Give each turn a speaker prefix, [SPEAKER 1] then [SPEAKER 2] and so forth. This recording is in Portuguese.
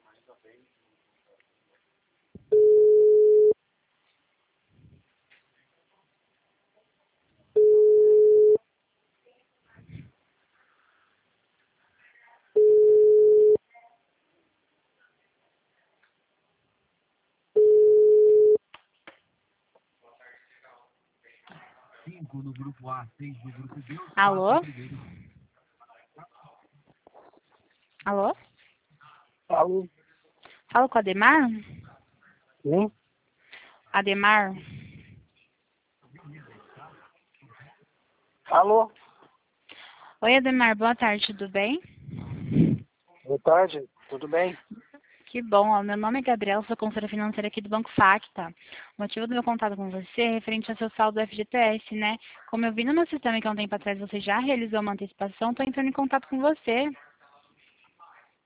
[SPEAKER 1] Alô? Alô?
[SPEAKER 2] Alô?
[SPEAKER 1] Fala com o Ademar?
[SPEAKER 2] Sim?
[SPEAKER 1] Ademar?
[SPEAKER 2] Alô?
[SPEAKER 1] Oi, Ademar, boa tarde, tudo bem?
[SPEAKER 2] Boa tarde, tudo bem?
[SPEAKER 1] Que bom, ó, meu nome é Gabriela, sou consultora financeira aqui do Banco Facta. O motivo do meu contato com você é referente ao seu saldo do FGTS, né? Como eu vi no meu sistema que há um tempo atrás você já realizou uma antecipação, estou entrando em contato com você